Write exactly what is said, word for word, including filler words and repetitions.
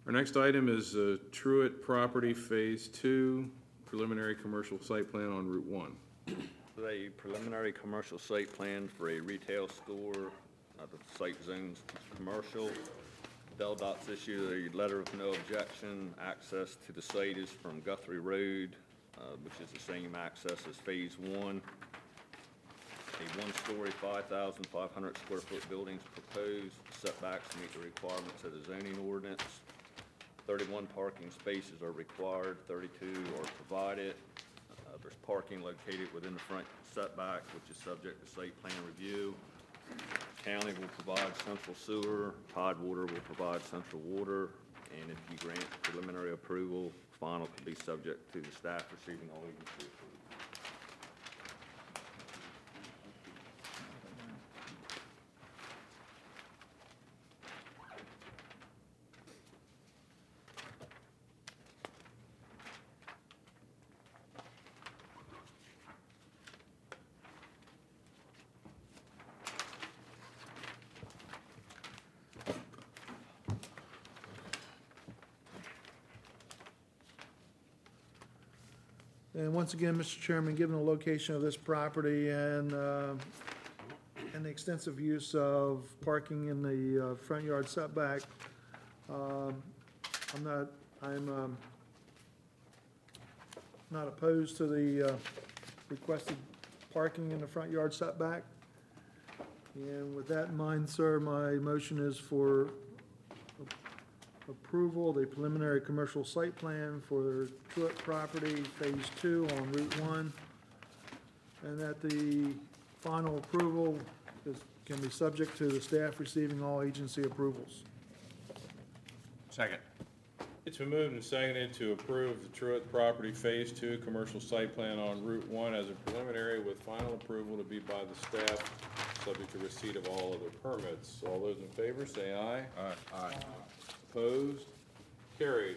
Our next item is uh, Truett Property Phase Two, preliminary commercial site plan on Route One. A preliminary commercial site plan for a retail store. Uh, the site zone's commercial. Del Dot's issued a letter of no objection. Access to the site is from Guthrie Road, uh, which is the same access as Phase One. A one-story, five thousand five hundred square foot building is proposed. Setbacks meet the requirements of the zoning ordinance. thirty-one parking spaces are required, thirty-two are provided. Uh, There's parking located within the front setback, which is subject to site plan review. County will provide central sewer, Tidewater will provide central water, and if you grant preliminary approval, final could be subject to the staff receiving all agency approval. And once again, Mister Chairman, given the location of this property and, uh, and the extensive use of parking in the uh, front yard setback, um, I'm not, I'm um, not opposed to the uh, requested parking in the front yard setback. And with that in mind, sir, my motion is for approval of the preliminary commercial site plan for Truett Property Phase Two on Route One, and that the final approval is, can be subject to the staff receiving all agency approvals. Second. It's been moved and seconded to approve the Truett Property Phase Two commercial site plan on Route One as a preliminary with final approval to be by the staff, subject to receipt of all other permits. All those in favor, say aye. Aye. Aye. Opposed? Carried.